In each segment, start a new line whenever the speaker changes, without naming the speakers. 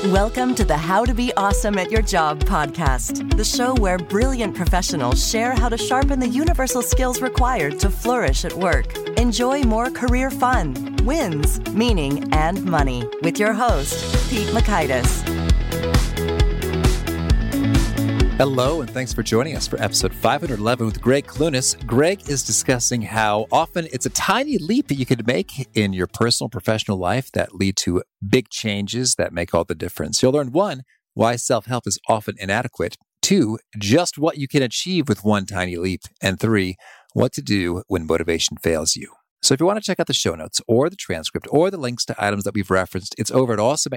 Welcome to the How to Be Awesome at Your Job podcast, the show where brilliant professionals share how to sharpen the universal skills required to flourish at work. Enjoy more career fun, wins, meaning, and money with your host, Pete Mockaitis.
Hello, and thanks for joining us for episode 511 with Greg Clunis. Greg is discussing how often it's a tiny leap that you could make in your personal and professional life that lead to big changes that make all the difference. You'll learn 1, why self-help is often inadequate, 2, just what you can achieve with one tiny leap, and 3, what to do when motivation fails you. So if you want to check out the show notes or the transcript or the links to items that we've referenced, it's over at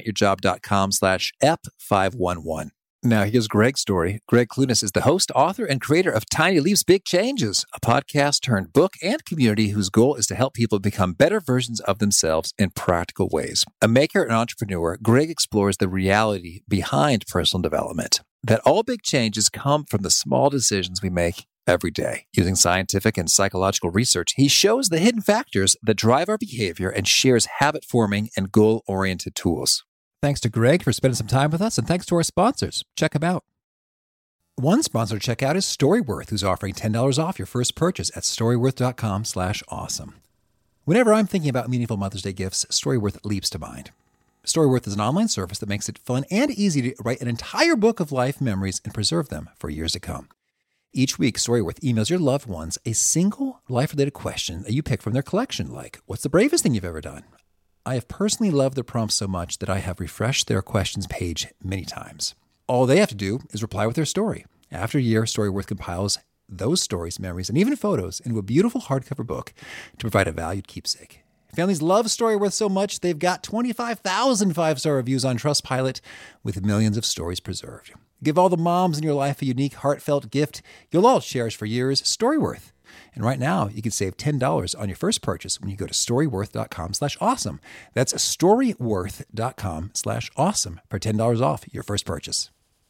awesomeatyourjob.com/ep511. Now, here's Greg's story. Greg Clunis is the host, author, and creator of Tiny Leaps, Big Changes, a podcast turned book and community whose goal is to help people become better versions of themselves in practical ways. A maker and entrepreneur, Greg explores the reality behind personal development, that all big changes come from the small decisions we make every day. Using scientific and psychological research, he shows the hidden factors that drive our behavior and shares habit-forming and goal-oriented tools. Thanks to Greg for spending some time with us, and thanks to our sponsors. Check them out. One sponsor to check out is Storyworth, who's offering $10 off your first purchase at storyworth.com/awesome. Whenever I'm thinking about meaningful Mother's Day gifts, Storyworth leaps to mind. Storyworth is an online service that makes it fun and easy to write an entire book of life memories and preserve them for years to come. Each week, Storyworth emails your loved ones a single life-related question that you pick from their collection, like, what's the bravest thing you've ever done? I have personally loved their prompts so much that I have refreshed their questions page many times. All they have to do is reply with their story. After a year, Storyworth compiles those stories, memories, and even photos into a beautiful hardcover book to provide a valued keepsake. Families love Storyworth so much, they've got 25,000 five-star reviews on Trustpilot with millions of stories preserved. Give all the moms in your life a unique, heartfelt gift you'll all cherish for years, Storyworth. And right now, you can save $10 on your first purchase when you go to storyworth.com/awesome. That's storyworth.com/awesome for $10 off your first purchase.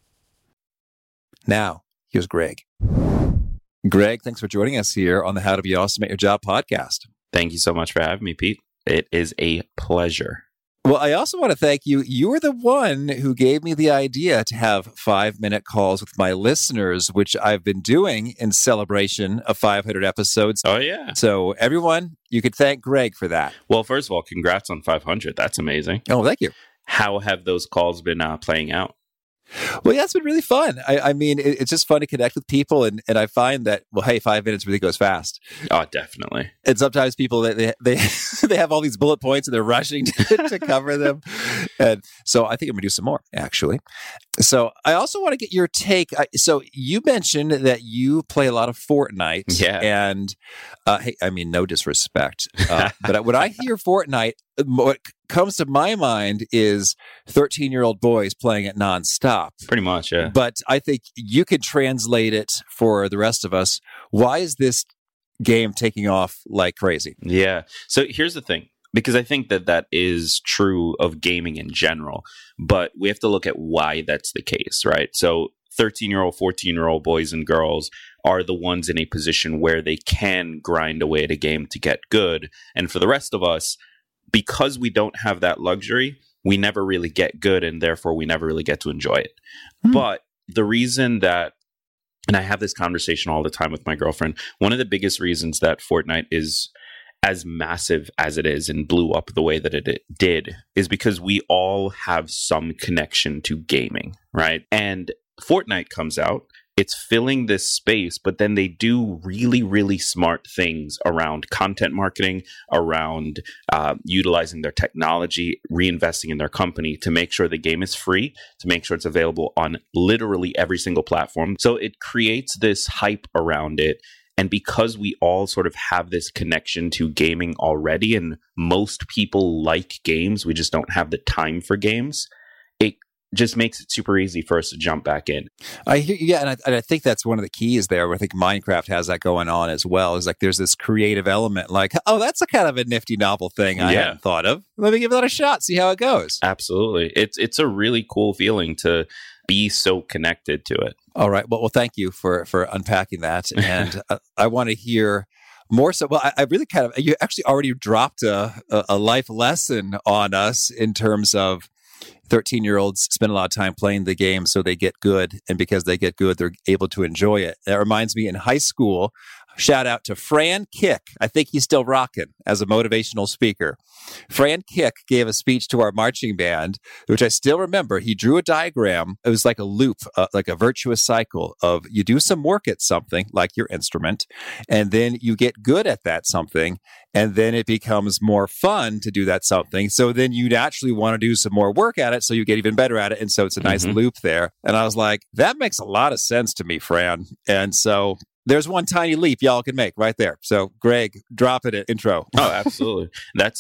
Now, here's Greg. Greg, thanks for joining us here on the How to Be Awesome at Your Job podcast.
Thank you so much for having me, Pete. It is a pleasure.
Well, I also want to thank you. You were the one who gave me the idea to have 5-minute calls with my listeners, which I've been doing in celebration of 500 episodes.
Oh, yeah.
So everyone, you could thank Greg for that.
Well, first of all, congrats on 500. That's amazing.
Oh, thank you.
How have those calls been playing out?
Well, yeah, it's been really fun. I mean, it's just fun to connect with people. And I find that, well, hey, 5 minutes really goes fast.
Oh, definitely. And
sometimes people, they have all these bullet points and they're rushing to cover them. And so I think I'm going to do some more, actually. So I also want to get your take. So you mentioned that you play a lot of Fortnite.
Yeah.
And hey, I mean, no disrespect. But when I hear Fortnite, what comes to my mind is 13-year-old boys playing it nonstop.
Pretty much, yeah.
But I think you could translate it for the rest of us. Why is this game taking off like crazy?
Yeah. So here's the thing, because I think that is true of gaming in general, but we have to look at why that's the case, right? So 13-year-old, 14-year-old boys and girls are the ones in a position where they can grind away at a game to get good. And for the rest of us, because we don't have that luxury, we never really get good, and therefore we never really get to enjoy it. But the reason that, and I have this conversation all the time with my girlfriend, one of the biggest reasons that Fortnite is as massive as it is and blew up the way that it did is because we all have some connection to gaming, right? And Fortnite comes out, it's filling this space, but then they do really, really smart things around content marketing, around utilizing their technology, reinvesting in their company to make sure the game is free, to make sure it's available on literally every single platform. So it creates this hype around it. And because we all sort of have this connection to gaming already, and most people like games, we just don't have the time for games, it just makes it super easy for us to jump back in.
I hear you, yeah, and I think that's one of the keys there. I think Minecraft has that going on as well. Is like there's this creative element, like, oh, that's a kind of a nifty novel thing I hadn't thought of. Let me give that a shot, see how it goes.
Absolutely, it's a really cool feeling to be so connected to it.
All right, well, thank you for unpacking that, and I want to hear more so. Well, I really you actually already dropped a life lesson on us in terms of 13-year-olds spend a lot of time playing the game so they get good. And because they get good, they're able to enjoy it. That reminds me, in high school, shout out to Fran Kick. I think he's still rocking as a motivational speaker. Fran Kick gave a speech to our marching band, which I still remember. He drew a diagram. It was like a loop, like a virtuous cycle of you do some work at something like your instrument, and then you get good at that something, and then it becomes more fun to do that something. So then you naturally want to do some more work at it, so you get even better at it. And so it's a nice loop there. And I was like, that makes a lot of sense to me, Fran. And so there's one tiny leap y'all can make right there. So, Greg, drop it at intro.
Oh, absolutely. That's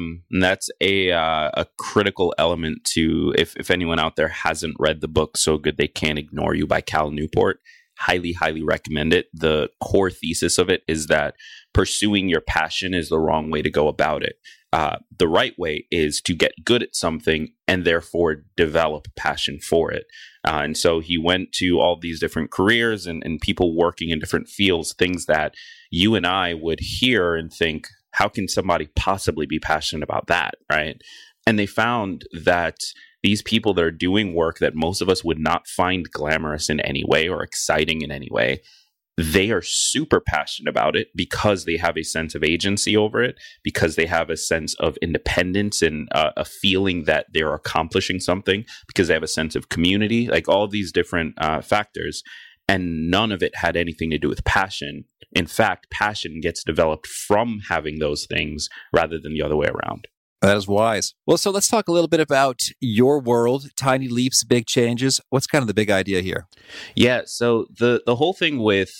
a critical element to if anyone out there hasn't read the book So Good They Can't Ignore You by Cal Newport. Highly, highly recommend it. The core thesis of it is that pursuing your passion is the wrong way to go about it. The right way is to get good at something and therefore develop passion for it. And so he went to all these different careers and people working in different fields, things that you and I would hear and think, how can somebody possibly be passionate about that, right? And they found that these people that are doing work that most of us would not find glamorous in any way or exciting in any way, they are super passionate about it because they have a sense of agency over it, because they have a sense of independence and a feeling that they're accomplishing something, because they have a sense of community, like all these different factors. And none of it had anything to do with passion. In fact, passion gets developed from having those things rather than the other way around.
That is wise. Well, so let's talk a little bit about your world, Tiny Leaps, Big Changes. What's kind of the big idea here?
Yeah, so the whole thing with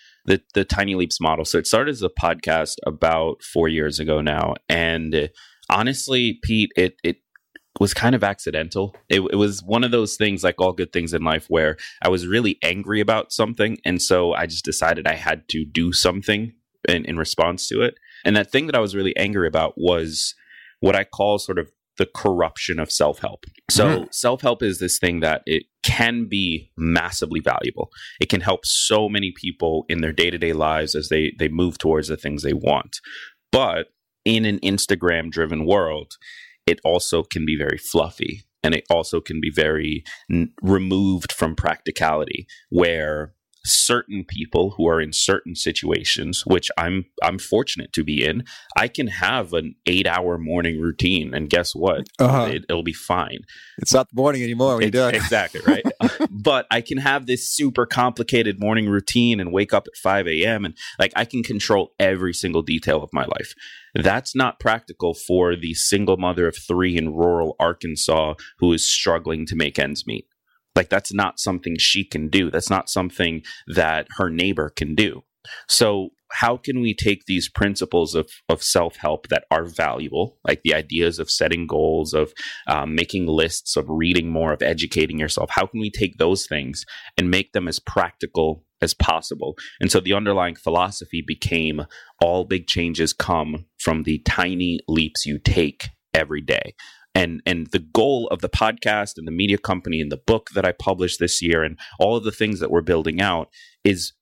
the Tiny Leaps model, so it started as a podcast about 4 years ago now. And honestly, Pete, it was kind of accidental. It was one of those things, like all good things in life, where I was really angry about something. And so I just decided I had to do something in response to it. And that thing that I was really angry about was what I call sort of the corruption of self-help. So self-help is this thing that it can be massively valuable. It can help so many people in their day-to-day lives as they move towards the things they want. But in an Instagram-driven world, it also can be very fluffy. And it also can be very removed from practicality, where certain people who are in certain situations, which I'm fortunate to be in, I can have an 8-hour morning routine, and guess what? It'll be fine.
It's not the morning anymore when you're done.
Exactly, right? But I can have this super complicated morning routine and wake up at 5 a.m. and like I can control every single detail of my life. That's not practical for the single mother of 3 in rural Arkansas who is struggling to make ends meet. Like, that's not something she can do. That's not something that her neighbor can do. So how can we take these principles of self-help that are valuable, like the ideas of setting goals, of making lists, of reading more, of educating yourself? How can we take those things and make them as practical as possible? And so the underlying philosophy became all big changes come from the tiny leaps you take every day. And the goal of the podcast and the media company and the book that I published this year and all of the things that we're building out is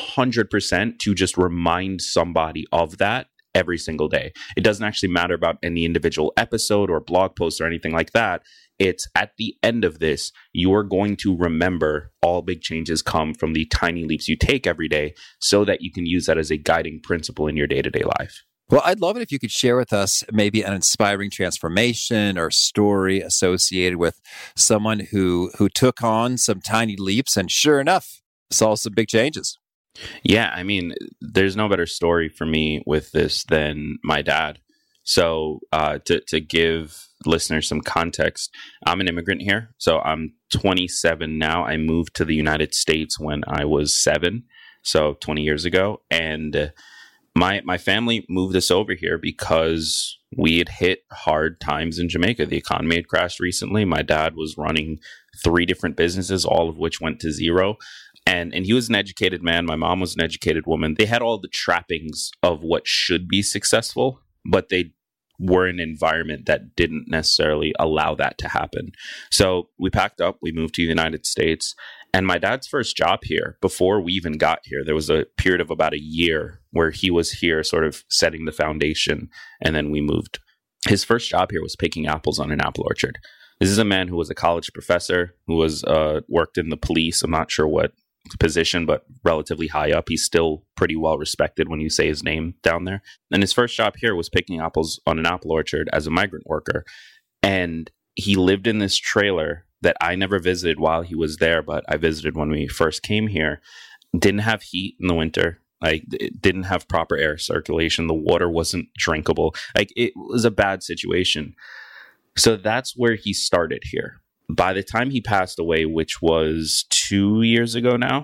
100% to just remind somebody of that every single day. It doesn't actually matter about any individual episode or blog post or anything like that. It's at the end of this, you're going to remember all big changes come from the tiny leaps you take every day so that you can use that as a guiding principle in your day-to-day life.
Well, I'd love it if you could share with us maybe an inspiring transformation or story associated with someone who took on some tiny leaps and sure enough, saw some big changes.
Yeah, I mean, there's no better story for me with this than my dad. So to give listeners some context, I'm an immigrant here. So I'm 27 now. I moved to the United States when I was 7, so 20 years ago. And my family moved us over here because we had hit hard times in Jamaica. The economy had crashed recently. My dad was running 3 different businesses, all of which went to zero. And he was an educated man. My mom was an educated woman. They had all the trappings of what should be successful, but they were in an environment that didn't necessarily allow that to happen. So we packed up, we moved to the United States. And my dad's first job here, before we even got here, there was a period of about a year where he was here sort of setting the foundation, and then we moved. His first job here was picking apples on an apple orchard. This is a man who was a college professor, who was worked in the police. I'm not sure what position, but relatively high up. He's still pretty well respected when you say his name down there. And his first job here was picking apples on an apple orchard as a migrant worker. And he lived in this trailer that I never visited while he was there, but I visited when we first came here. Didn't have heat in the winter. Like, it didn't have proper air circulation. The water wasn't drinkable. Like, it was a bad situation. So that's where he started here. By the time he passed away, which was 2 years ago now,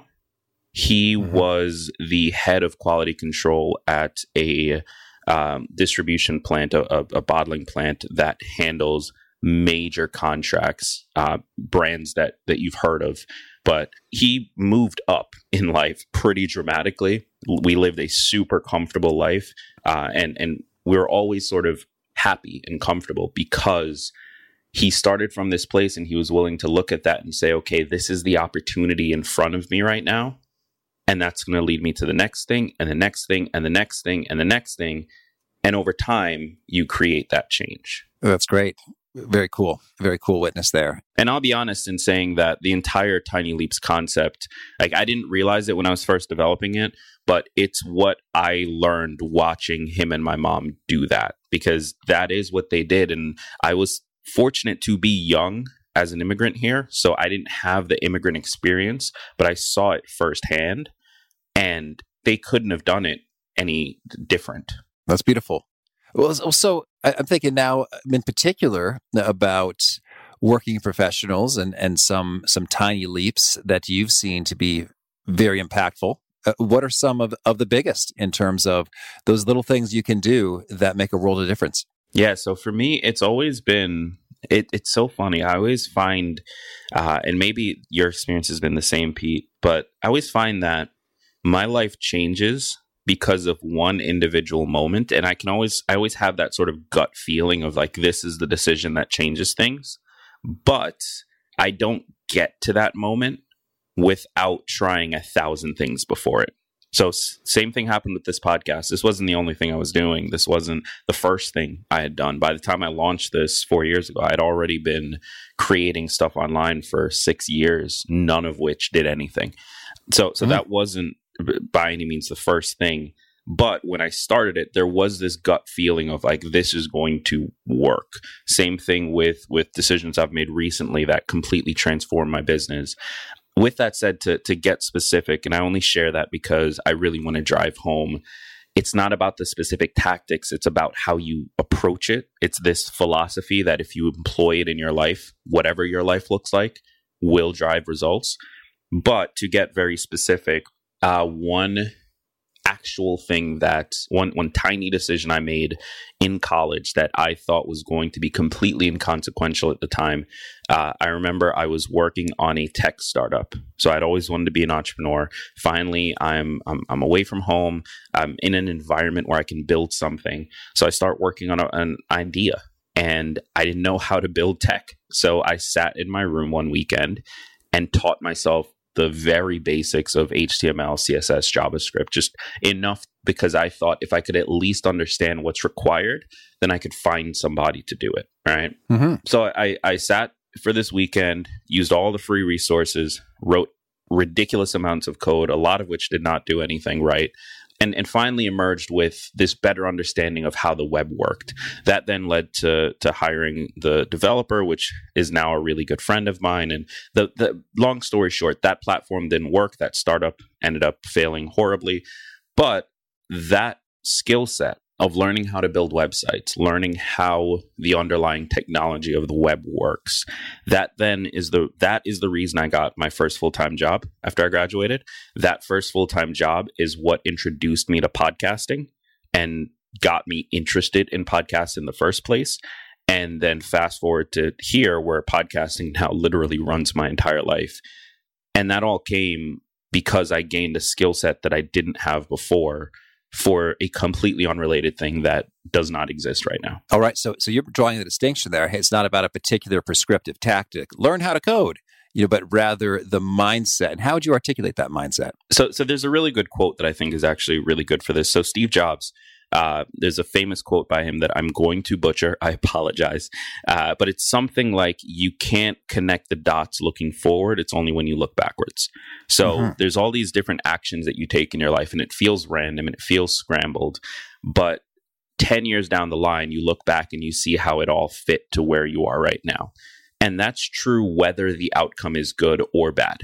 he was the head of quality control at a distribution plant, a bottling plant that handles major contracts, brands that you've heard of. But he moved up in life pretty dramatically. We lived a super comfortable life, and we were always sort of happy and comfortable because he started from this place and he was willing to look at that and say, okay, this is the opportunity in front of me right now. And that's going to lead me to the next thing and the next thing and the next thing and the next thing. And over time, you create that change.
That's great. Very cool. Very cool witness there.
And I'll be honest in saying that the entire Tiny Leaps concept, like, I didn't realize it when I was first developing it, but it's what I learned watching him and my mom do that, because that is what they did. And I was fortunate to be young as an immigrant here, so I didn't have the immigrant experience, but I saw it firsthand, and they couldn't have done it any different.
That's beautiful. Well, so I'm thinking now in particular about working professionals and some tiny leaps that you've seen to be very impactful. What are some of the biggest in terms of those little things you can do that make a world of difference?
Yeah, so for me, it's always been, it's so funny. I always find, and maybe your experience has been the same, Pete, but I always find that my life changes because of one individual moment. And I always have that sort of gut feeling of like, this is the decision that changes things. But I don't get to that moment without trying 1,000 things before it. So same thing happened with this podcast. This wasn't the only thing I was doing. This wasn't the first thing I had done. By the time I launched this 4 years ago, I'd already been creating stuff online for 6 years, none of which did anything. So that wasn't by any means the first thing. But when I started it, there was this gut feeling of like, this is going to work. Same thing with decisions I've made recently that completely transformed my business. With that said, to get specific, and I only share that because I really want to drive home, it's not about the specific tactics. It's about how you approach it. It's this philosophy that if you employ it in your life, whatever your life looks like, will drive results. But to get very specific, one actual thing one tiny decision I made in college that I thought was going to be completely inconsequential at the time. I remember I was working on a tech startup. So I'd always wanted to be an entrepreneur. Finally, I'm away from home. I'm in an environment where I can build something. So I start working on an idea, and I didn't know how to build tech. So I sat in my room one weekend and taught myself the very basics of HTML, CSS, JavaScript, just enough because I thought if I could at least understand what's required, then I could find somebody to do it, right? Mm-hmm. So I sat for this weekend, used all the free resources, wrote ridiculous amounts of code, a lot of which did not do anything right, and finally emerged with this better understanding of how the web worked. That then led to hiring the developer, which is now a really good friend of mine. And the long story short, that platform didn't work. That startup ended up failing horribly. But that skill set of learning how to build websites, learning how the underlying technology of the web works, that is the reason I got my first full-time job after I graduated. That first full-time job is what introduced me to podcasting and got me interested in podcasts in the first place. And then fast forward to here, where podcasting now literally runs my entire life. And that all came because I gained a skill set that I didn't have before for a completely unrelated thing that does not exist right now.
All right. So you're drawing the distinction there. Hey, it's not about a particular prescriptive tactic. Learn how to code, but rather the mindset. And how would you articulate that mindset?
So there's a really good quote that I think is actually really good for this. So Steve Jobs There's a famous quote by him that I'm going to butcher. I apologize. But it's something like, you can't connect the dots looking forward. It's only when you look backwards. So there's all these different actions that you take in your life, and it feels random and it feels scrambled. But 10 years down the line, you look back and you see how it all fit to where you are right now. And that's true whether the outcome is good or bad.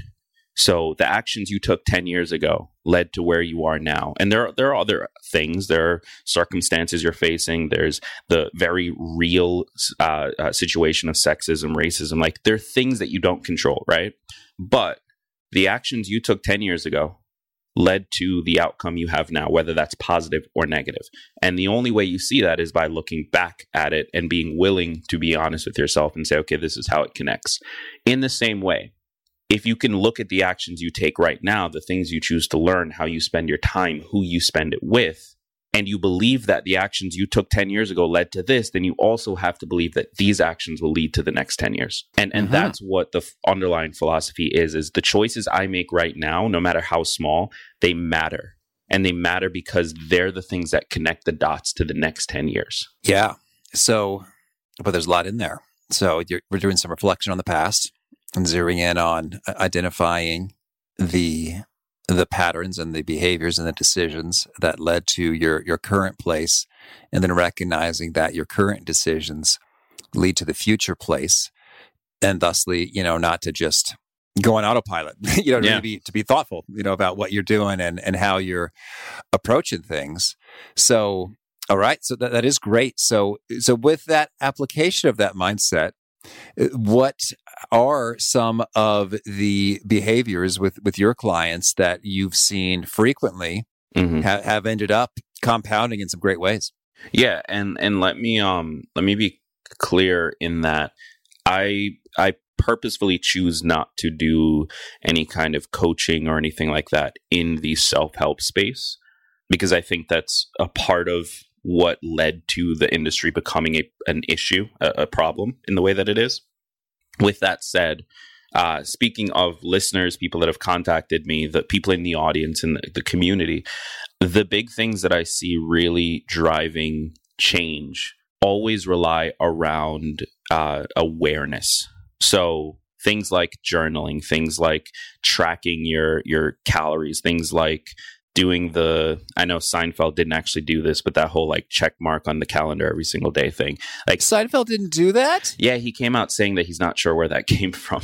So the actions you took 10 years ago led to where you are now. And there are other things. There are circumstances you're facing. There's the very real situation of sexism, racism. Like, there are things that you don't control, right? But the actions you took 10 years ago led to the outcome you have now, whether that's positive or negative. And the only way you see that is by looking back at it and being willing to be honest with yourself and say, okay, this is how it connects. In the same way, if you can look at the actions you take right now, the things you choose to learn, how you spend your time, who you spend it with, and you believe that the actions you took 10 years ago led to this, then you also have to believe that these actions will lead to the next 10 years. And that's what the underlying philosophy is the choices I make right now, no matter how small, they matter. And they matter because they're the things that connect the dots to the next 10 years.
Yeah. So, but there's a lot in there. So we're doing some reflection on the past and zeroing in on identifying the patterns and the behaviors and the decisions that led to your current place, and then recognizing that your current decisions lead to the future place, and thusly, not to just go on autopilot, to be thoughtful, about what you're doing and how you're approaching things. So, all right. So that is great. So with that application of that mindset, what are some of the behaviors with your clients that you've seen frequently have ended up compounding in some great ways?
Yeah, and let me be clear in that I purposefully choose not to do any kind of coaching or anything like that in the self-help space, because I think that's a part of what led to the industry becoming an issue, a problem in the way that it is. With that said, speaking of listeners, people that have contacted me, the people in the audience and the community, the big things that I see really driving change always rely around awareness. So things like journaling, things like tracking your calories, things like doing I know Seinfeld didn't actually do this, but that whole like check mark on the calendar every single day thing. Like,
Seinfeld didn't do that?
Yeah, he came out saying that he's not sure where that came from.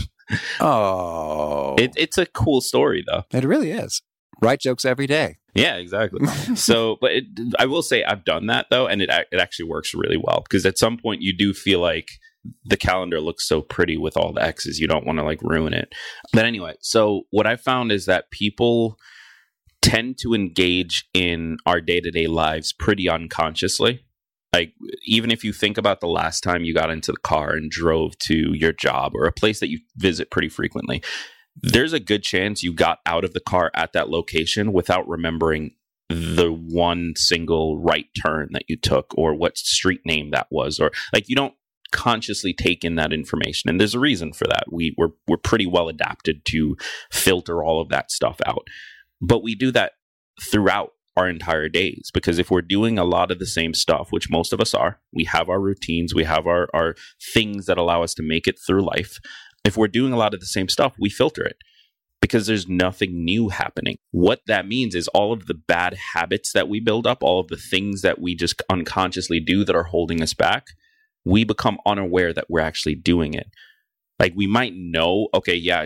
Oh.
It's a cool story though.
It really is. Write jokes every day.
Yeah, exactly. So, but I will say I've done that though, and it actually works really well, because at some point you do feel like the calendar looks so pretty with all the X's, you don't want to like ruin it. But anyway, so what I found is that people tend to engage in our day-to-day lives pretty unconsciously. Like, even if you think about the last time you got into the car and drove to your job or a place that you visit pretty frequently, there's a good chance you got out of the car at that location without remembering the one single right turn that you took or what street name that was, or like you don't consciously take in that information. And there's a reason for that. We're pretty well adapted to filter all of that stuff out. But we do that throughout our entire days, because if we're doing a lot of the same stuff, which most of us are, we have our routines, we have our things that allow us to make it through life. If we're doing a lot of the same stuff, we filter it because there's nothing new happening. What that means is all of the bad habits that we build up, all of the things that we just unconsciously do that are holding us back, we become unaware that we're actually doing it. Like, we might know, okay, yeah,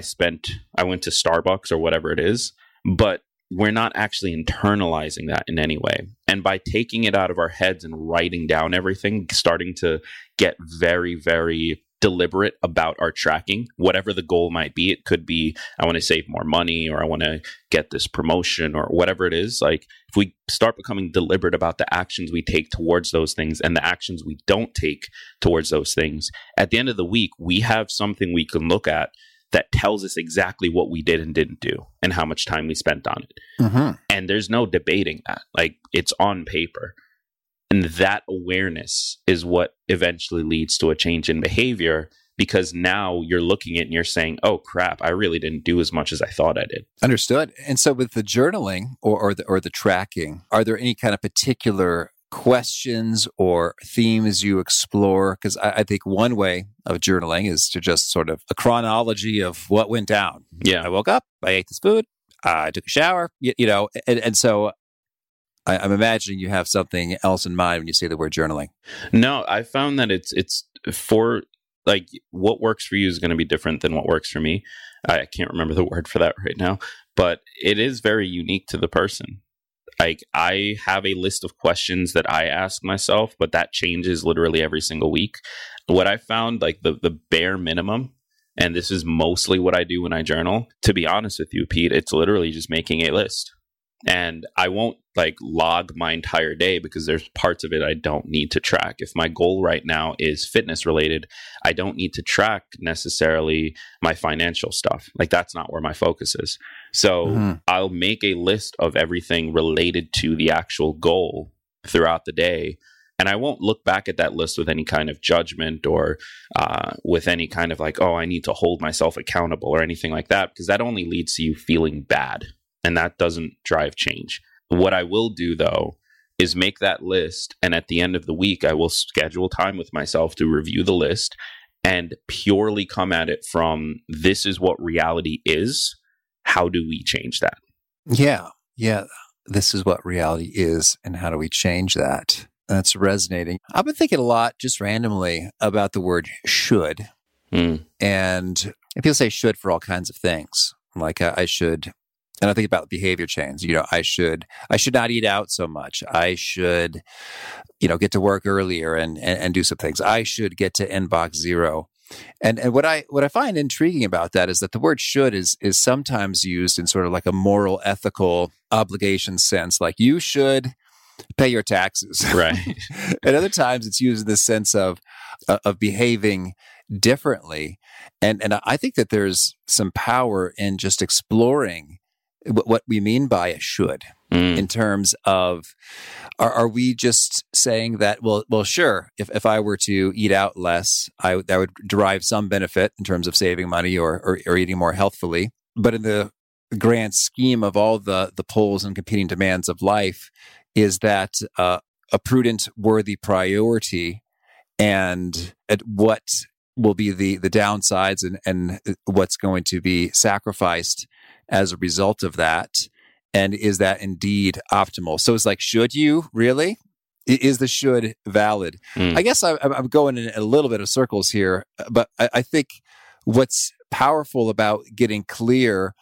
I went to Starbucks or whatever it is, but we're not actually internalizing that in any way. And by taking it out of our heads and writing down everything, starting to get very, very deliberate about our tracking, whatever the goal might be. It could be, I want to save more money, or I want to get this promotion, or whatever it is. Like, if we start becoming deliberate about the actions we take towards those things and the actions we don't take towards those things, at the end of the week, we have something we can look at that tells us exactly what we did and didn't do and how much time we spent on it. Mm-hmm. And there's no debating that. Like, it's on paper. And that awareness is what eventually leads to a change in behavior, because now you're looking at it and you're saying, oh crap, I really didn't do as much as I thought I did.
Understood. And so with the journaling or the tracking, are there any kind of particular questions or themes you explore? Because I think one way of journaling is to just sort of a chronology of what went down.
Yeah.
I woke up, I ate this food, I took a shower, and so I'm imagining you have something else in mind when you say the word journaling.
No, I found that it's for like what works for you is going to be different than what works for me. I can't remember the word for that right now, but it is very unique to the person. Like I have a list of questions that I ask myself, but that changes literally every single week. What I found, like the bare minimum, and this is mostly what I do when I journal, to be honest with you, Pete, it's literally just making a list. And I won't like log my entire day because there's parts of it I don't need to track. If my goal right now is fitness related, I don't need to track necessarily my financial stuff. Like that's not where my focus is. So I'll make a list of everything related to the actual goal throughout the day. And I won't look back at that list with any kind of judgment or with any kind of like, oh, I need to hold myself accountable or anything like that, because that only leads to you feeling bad. And that doesn't drive change. What I will do, though, is make that list. And at the end of the week, I will schedule time with myself to review the list and purely come at it from this is what reality is. How do we change that?
Yeah. This is what reality is. And how do we change that? That's resonating. I've been thinking a lot just randomly about the word should. And people say should for all kinds of things. Like I should. And I think about behavior change. I should not eat out so much. I should, get to work earlier and do some things. I should get to inbox zero. And what I find intriguing about that is that the word should is sometimes used in sort of like a moral, ethical obligation sense. Like you should pay your taxes.
Right.
And other times it's used in the sense of behaving differently. And I think that there's some power in just exploring what we mean by a should in terms of, are we just saying that, well, sure, if I were to eat out less, that would derive some benefit in terms of saving money or eating more healthfully. But in the grand scheme of all the pulls and competing demands of life, is that a prudent, worthy priority, and at what will be the downsides and what's going to be sacrificed as a result of that, and is that indeed optimal? So it's like, should you really? Is the should valid? I guess I'm going in a little bit of circles here, but I think what's powerful about getting clear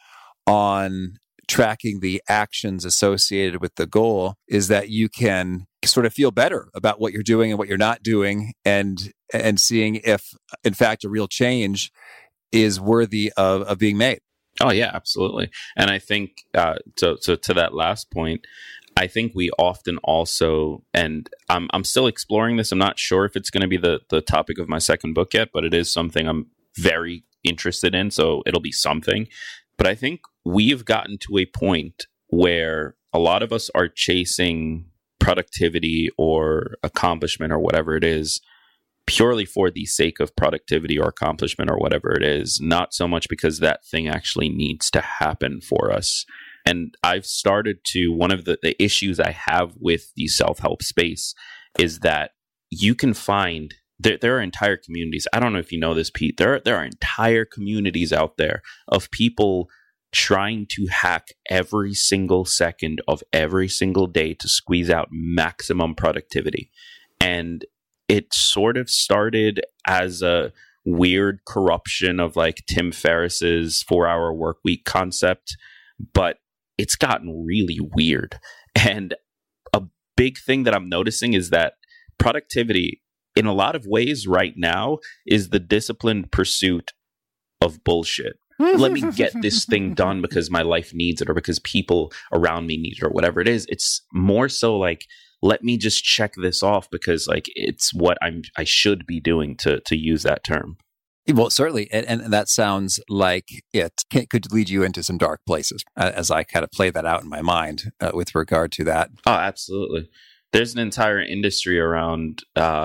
on tracking the actions associated with the goal is that you can sort of feel better about what you're doing and what you're not doing, and seeing if, in fact, a real change is worthy of being made.
Oh, yeah, absolutely. And I think, so to that last point, I think we often also, and I'm still exploring this. I'm not sure if it's going to be the topic of my second book yet, but it is something I'm very interested in. So it'll be something. But I think we've gotten to a point where a lot of us are chasing productivity or accomplishment or whatever it is purely for the sake of productivity or accomplishment or whatever it is, not so much because that thing actually needs to happen for us. And I've started to, one of the issues I have with the self-help space is that you can find, there are entire communities. I don't know if you know this, Pete. There are entire communities out there of people trying to hack every single second of every single day to squeeze out maximum productivity. And it sort of started as a weird corruption of like Tim Ferriss's 4-hour work week concept, but it's gotten really weird. And a big thing that I'm noticing is that productivity in a lot of ways right now is the disciplined pursuit of bullshit. Let me get this thing done because my life needs it or because people around me need it or whatever it is. It's more so like, let me just check this off because like it's what I should be doing, to use that term.
Well, certainly. And that sounds like it could lead you into some dark places as I kind of play that out in my mind with regard to that.
Oh, absolutely. There's an entire industry around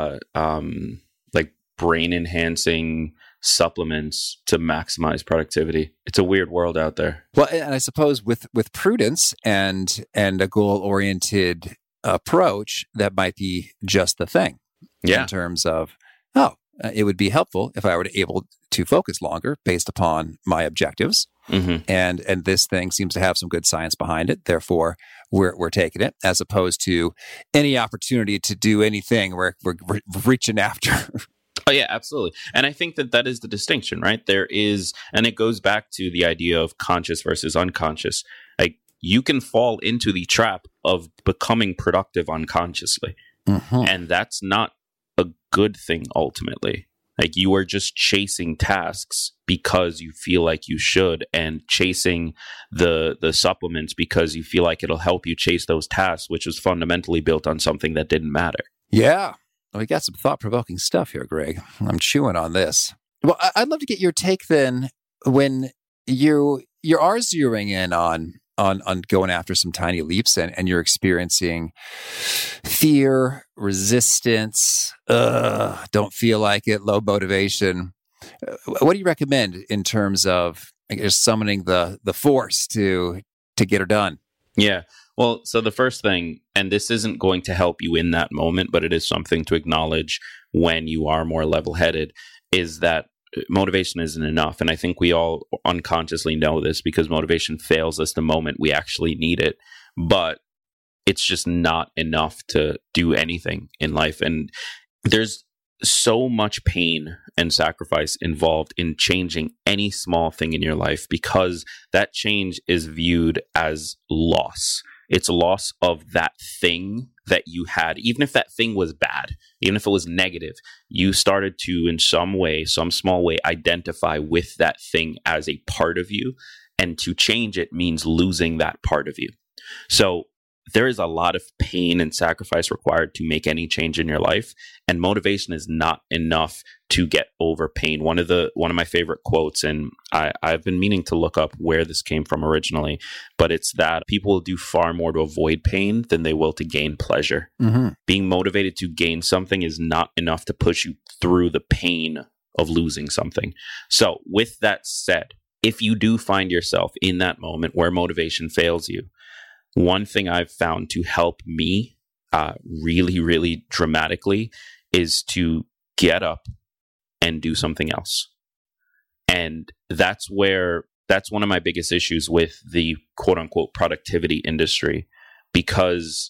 like brain enhancing supplements to maximize productivity. It's a weird world out there.
Well, and I suppose with prudence and a goal-oriented approach that might be just the thing.
Yeah.
In terms of, it would be helpful if I were able to focus longer based upon my objectives.
Mm-hmm.
And this thing seems to have some good science behind it. Therefore, we're taking it, as opposed to any opportunity to do anything we're reaching after.
Oh, yeah, absolutely. And I think that is the distinction, right? There is, and it goes back to the idea of conscious versus unconscious. Like, you can fall into the trap of becoming productive unconsciously.
Mm-hmm.
And that's not a good thing ultimately. Like, you are just chasing tasks because you feel like you should, and chasing the supplements because you feel like it'll help you chase those tasks, which was fundamentally built on something that didn't matter.
Yeah. We got some thought-provoking stuff here, Greg. I'm chewing on this. Well, I'd love to get your take then, when you are zeroing in on going after some tiny leaps, and you're experiencing fear, resistance, don't feel like it, low motivation. What do you recommend in terms of, I guess, summoning the force to get her done?
Yeah. Well, so the first thing, and this isn't going to help you in that moment, but it is something to acknowledge when you are more level-headed, is that motivation isn't enough. And I think we all unconsciously know this, because motivation fails us the moment we actually need it. But it's just not enough to do anything in life. And there's so much pain and sacrifice involved in changing any small thing in your life, because that change is viewed as loss. It's a loss of that thing that you had. Even if that thing was bad, even if it was negative, you started to, in some way, some small way, identify with that thing as a part of you. And to change it means losing that part of you. So there is a lot of pain and sacrifice required to make any change in your life, and motivation is not enough to get over pain. One of my favorite quotes, and I've been meaning to look up where this came from originally, but it's that people will do far more to avoid pain than they will to gain pleasure.
Mm-hmm.
Being motivated to gain something is not enough to push you through the pain of losing something. So with that said, if you do find yourself in that moment where motivation fails you, one thing I've found to help me really, really dramatically is to get up and do something else. And that's one of my biggest issues with the quote unquote productivity industry, because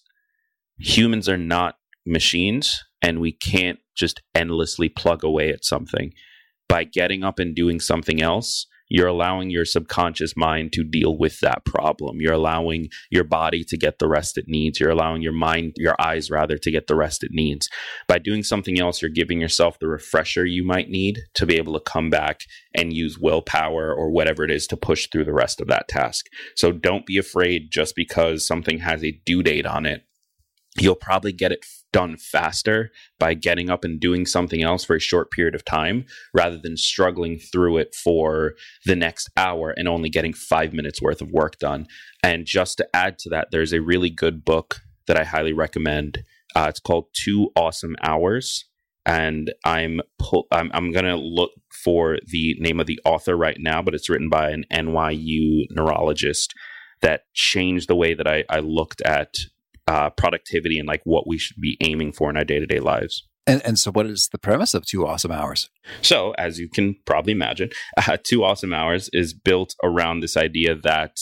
humans are not machines, and we can't just endlessly plug away at something. By getting up and doing something else, you're allowing your subconscious mind to deal with that problem. You're allowing your body to get the rest it needs. You're allowing your eyes to get the rest it needs. By doing something else, you're giving yourself the refresher you might need to be able to come back and use willpower or whatever it is to push through the rest of that task. So don't be afraid just because something has a due date on it. You'll probably get it done faster by getting up and doing something else for a short period of time, rather than struggling through it for the next hour and only getting 5 minutes worth of work done. And just to add to that, there's a really good book that I highly recommend. It's called 2 Awesome Hours. And I'm going to look for the name of the author right now, but it's written by an NYU neurologist that changed the way that I looked at productivity and like what we should be aiming for in our day-to-day lives.
And so what is the premise of 2 Awesome Hours?
So, as you can probably imagine, 2 Awesome Hours is built around this idea that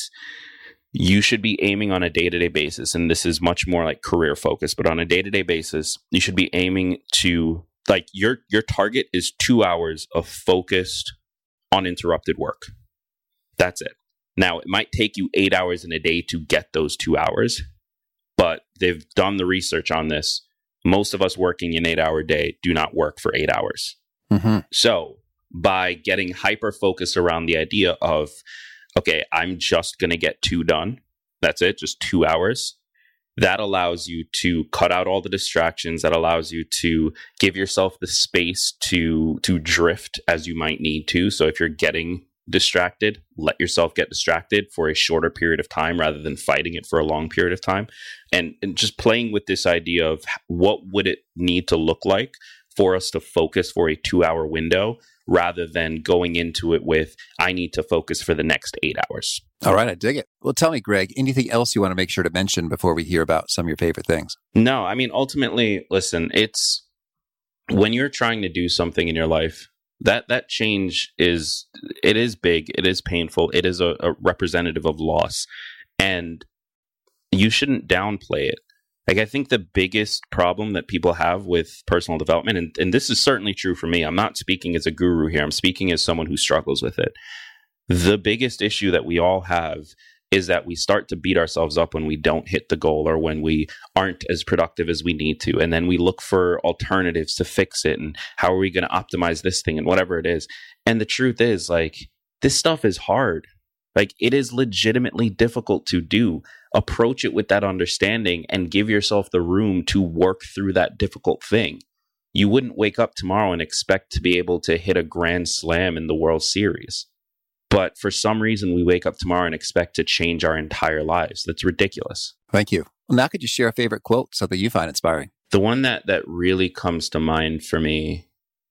you should be aiming on a day-to-day basis. And this is much more like career focused, but on a day-to-day basis, you should be aiming to, like, your target is 2 hours of focused, uninterrupted work. That's it. Now, it might take you 8 hours in a day to get those 2 hours, but they've done the research on this. Most of us working an 8-hour day do not work for 8 hours.
Mm-hmm.
So by getting hyper-focused around the idea of, okay, I'm just going to get 2 done. That's it, just 2 hours. That allows you to cut out all the distractions. That allows you to give yourself the space to drift as you might need to. So if you're getting distracted, let yourself get distracted for a shorter period of time rather than fighting it for a long period of time. And just playing with this idea of what would it need to look like for us to focus for a 2-hour window rather than going into it with, I need to focus for the next 8 hours.
All right, I dig it. Well, tell me, Greg, anything else you want to make sure to mention before we hear about some of your favorite things?
No, I mean, ultimately, listen, it's when you're trying to do something in your life, that change is big, it is painful, it is a representative of loss, and you shouldn't downplay it. Like, I think the biggest problem that people have with personal development, and this is certainly true for me, I'm not speaking as a guru here, I'm speaking as someone who struggles with it. The biggest issue that we all have is that we start to beat ourselves up when we don't hit the goal or when we aren't as productive as we need to. And then we look for alternatives to fix it. And how are we going to optimize this thing and whatever it is? And the truth is, like, this stuff is hard. Like, it is legitimately difficult to do. Approach it with that understanding and give yourself the room to work through that difficult thing. You wouldn't wake up tomorrow and expect to be able to hit a grand slam in the World Series. But for some reason, we wake up tomorrow and expect to change our entire lives. That's ridiculous.
Thank you. Well, now could you share a favorite quote, something you find inspiring?
The one that really comes to mind for me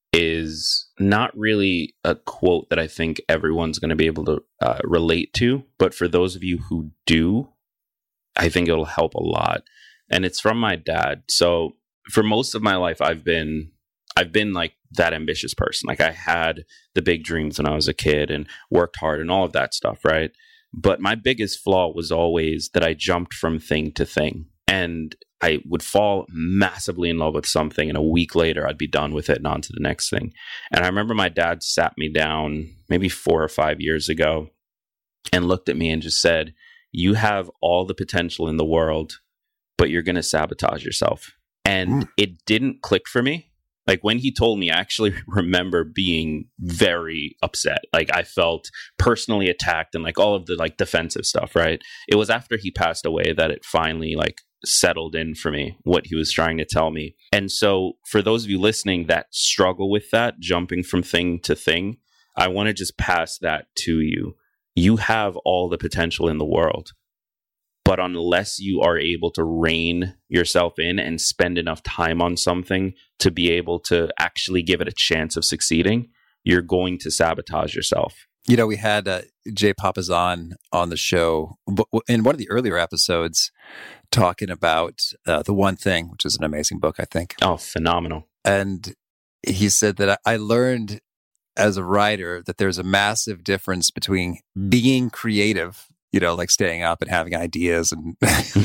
is not really a quote that I think everyone's going to be able to relate to. But for those of you who do, I think it'll help a lot. And it's from my dad. So for most of my life, I've been like that ambitious person. Like, I had the big dreams when I was a kid and worked hard and all of that stuff, right? But my biggest flaw was always that I jumped from thing to thing. And I would fall massively in love with something, and a week later I'd be done with it and on to the next thing. And I remember my dad sat me down maybe 4 or 5 years ago and looked at me and just said, you have all the potential in the world, but you're going to sabotage yourself. And it didn't click for me. Like, when he told me, I actually remember being very upset. Like, I felt personally attacked and like all of the like defensive stuff, right? It was after he passed away that it finally like settled in for me what he was trying to tell me. And so for those of you listening that struggle with that, jumping from thing to thing, I want to just pass that to you. You have all the potential in the world. But unless you are able to rein yourself in and spend enough time on something to be able to actually give it a chance of succeeding, you're going to sabotage yourself.
You know, we had Jay Papasan on the show in one of the earlier episodes talking about The One Thing, which is an amazing book, I think.
Oh, phenomenal.
And he said that I learned as a writer that there's a massive difference between being creative, you know, like staying up and having ideas and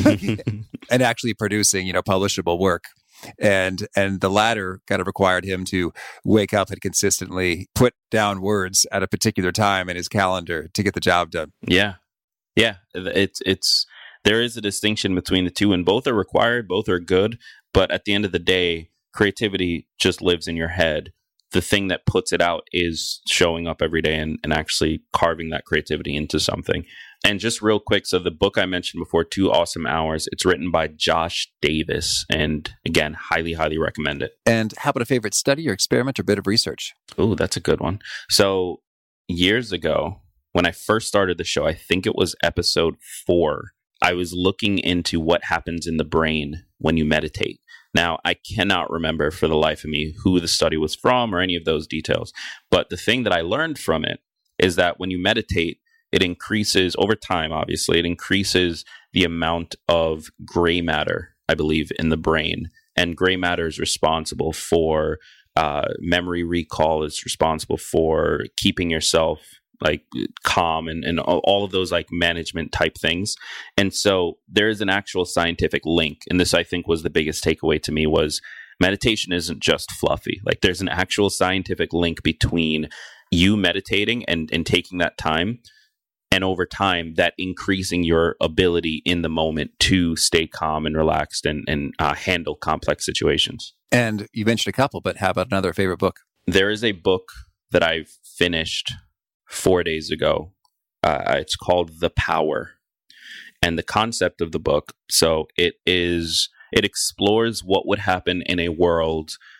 and actually producing, you know, publishable work. And the latter kind of required him to wake up and consistently put down words at a particular time in his calendar to get the job done.
Yeah. Yeah. It's there is a distinction between the two, and both are required, both are good. But at the end of the day, creativity just lives in your head. The thing that puts it out is showing up every day and actually carving that creativity into something. And just real quick, so the book I mentioned before, 2 Awesome Hours, it's written by Josh Davis. And again, highly, highly recommend it.
And how about a favorite study or experiment or bit of research?
Oh, that's a good one. So years ago, when I first started the show, I think it was episode 4, I was looking into what happens in the brain when you meditate. Now, I cannot remember for the life of me who the study was from or any of those details. But the thing that I learned from it is that when you meditate, it increases over time, obviously, it increases the amount of gray matter, I believe, in the brain. And gray matter is responsible for memory recall, is responsible for keeping yourself like calm and all of those like management type things. And so there is an actual scientific link. And this, I think, was the biggest takeaway to me, was meditation isn't just fluffy. Like, there's an actual scientific link between you meditating and taking that time, and over time, that increasing your ability in the moment to stay calm and relaxed and handle complex situations.
And you mentioned a couple, but how about another favorite book?
There is a book that I've finished 4 days ago. It's called The Power. And the concept of the book, so it explores what would happen in a world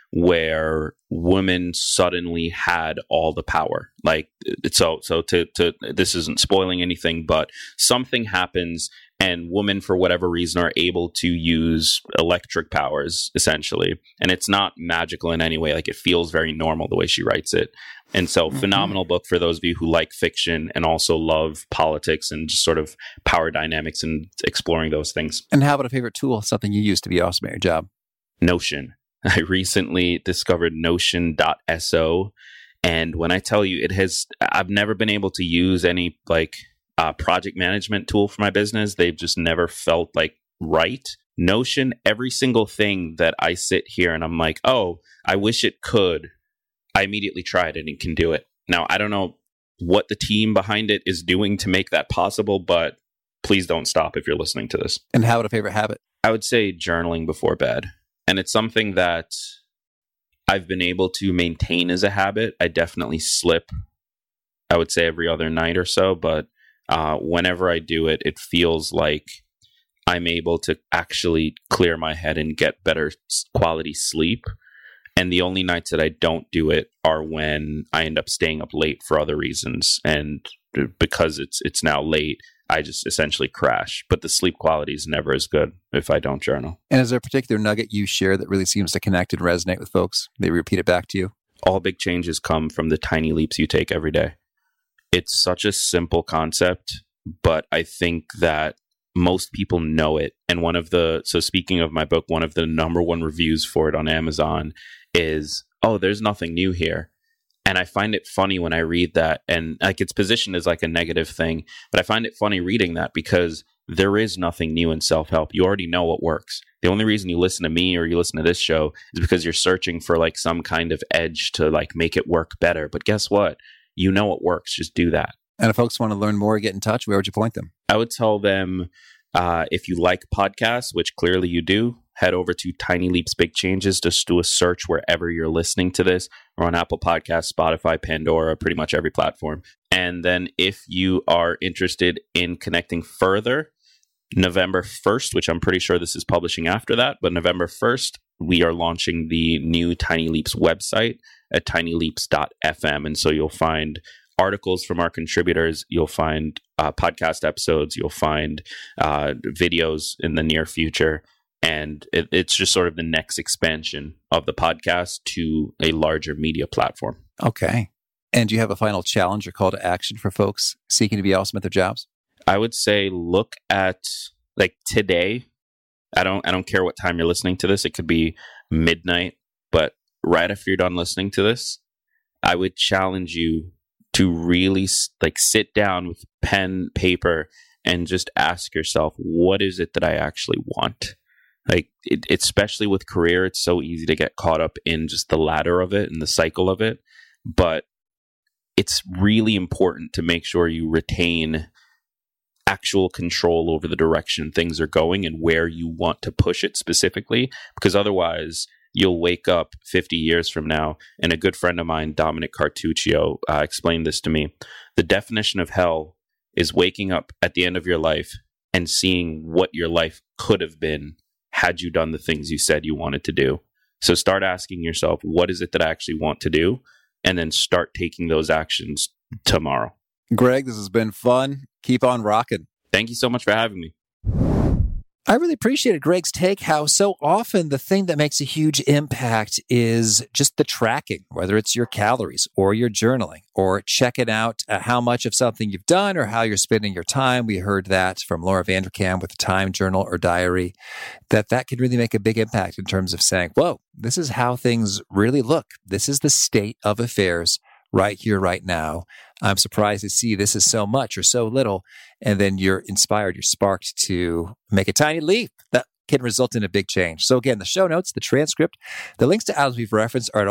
where women suddenly had all the power. Like, so to this isn't spoiling anything, but something happens and women, for whatever reason, are able to use electric powers, essentially. And it's not magical in any way. Like, it feels very normal the way she writes it. And so, phenomenal book for those of you who like fiction and also love politics and just sort of power dynamics and exploring those things.
And how about a favorite tool, something you use to be awesome at your job?
Notion. I recently discovered Notion.so. And when I tell you, I've never been able to use any project management tool for my business. They've just never felt like right. Notion, every single thing that I sit here and I'm like, oh, I wish it could, I immediately try it and it can do it. Now, I don't know what the team behind it is doing to make that possible, but please don't stop if you're listening to this.
And how about a favorite habit?
I would say journaling before bed. And it's something that I've been able to maintain as a habit. I definitely slip, I would say, every other night or so, but whenever I do it, it feels like I'm able to actually clear my head and get better quality sleep. And the only nights that I don't do it are when I end up staying up late for other reasons. And because it's now late, I just essentially crash. But the sleep quality is never as good if I don't journal.
And is there a particular nugget you share that really seems to connect and resonate with folks? They repeat it back to you?
All big changes come from the tiny leaps you take every day. It's such a simple concept, but I think that most people know it. And so speaking of my book, one of the number one reviews for it on Amazon is, oh, there's nothing new here. And I find it funny when I read that, and like it's positioned as like a negative thing, but I find it funny reading that because there is nothing new in self-help. You already know what works. The only reason you listen to me or you listen to this show is because you're searching for like some kind of edge to like make it work better. But guess what? You know what works. Just do that.
And if folks want to learn more, get in touch, where would you point them?
I would tell them, if you like podcasts, which clearly you do, head over to Tiny Leaps, Big Changes. Just do a search wherever you're listening to this. We're on Apple Podcasts, Spotify, Pandora, pretty much every platform. And then if you are interested in connecting further, November 1st, which I'm pretty sure this is publishing after that, but November 1st, we are launching the new Tiny Leaps website at tinyleaps.fm. And so you'll find articles from our contributors, you'll find podcast episodes, you'll find videos in the near future. And it's just sort of the next expansion of the podcast to a larger media platform.
Okay. And do you have a final challenge or call to action for folks seeking to be awesome at their jobs?
I would say look at like today. I don't care what time you're listening to this. It could be midnight, but right after you're done listening to this, I would challenge you to really like sit down with pen, paper, and just ask yourself, what is it that I actually want? Like, especially with career, it's so easy to get caught up in just the ladder of it and the cycle of it. But it's really important to make sure you retain actual control over the direction things are going and where you want to push it specifically, because otherwise you'll wake up 50 years from now. And a good friend of mine, Dominic Cartuccio, explained this to me. The definition of hell is waking up at the end of your life and seeing what your life could have been had you done the things you said you wanted to do. So start asking yourself, what is it that I actually want to do? And then start taking those actions tomorrow.
Greg, this has been fun. Keep on rocking.
Thank you so much for having me.
I really appreciated Greg's take, how so often the thing that makes a huge impact is just the tracking, whether it's your calories or your journaling or checking out how much of something you've done or how you're spending your time. We heard that from Laura Vanderkam with the Time Journal or Diary, that can really make a big impact in terms of saying, whoa, this is how things really look. This is the state of affairs right here, right now. I'm surprised to see this is so much or so little. And then you're inspired, you're sparked to make a tiny leap that can result in a big change. So again, the show notes, the transcript, the links to items we've referenced are at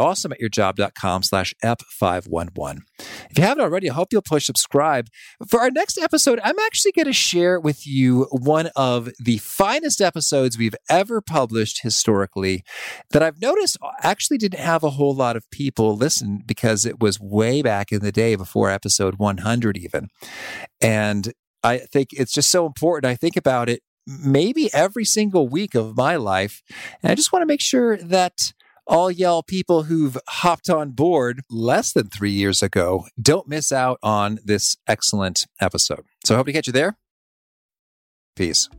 awesomeatyourjob.com/EP511. If you haven't already, I hope you'll push subscribe. For our next episode, I'm actually going to share with you one of the finest episodes we've ever published historically that I've noticed actually didn't have a whole lot of people listen because it was way back in the day before episode 100 even. And I think it's just so important. I think about it maybe every single week of my life. And I just want to make sure that All y'all people who've hopped on board less than 3 years ago, don't miss out on this excellent episode. So I hope to catch you there. Peace.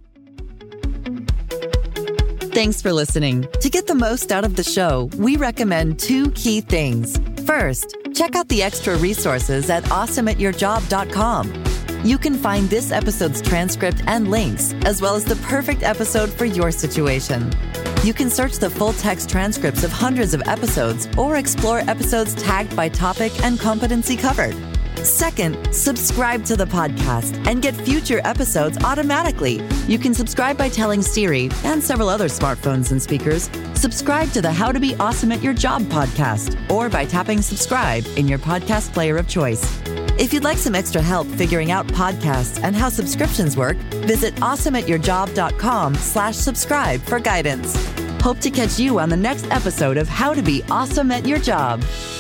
Thanks for listening. To get the most out of the show, we recommend 2 key things. First, check out the extra resources at awesomeatyourjob.com. You can find this episode's transcript and links, as well as the perfect episode for your situation. You can search the full-text transcripts of hundreds of episodes or explore episodes tagged by topic and competency covered. Second, subscribe to the podcast and get future episodes automatically. You can subscribe by telling Siri and several other smartphones and speakers, subscribe to the How to Be Awesome at Your Job podcast, or by tapping subscribe in your podcast player of choice. If you'd like some extra help figuring out podcasts and how subscriptions work, visit awesomeatyourjob.com/subscribe for guidance. Hope to catch you on the next episode of How to Be Awesome at Your Job.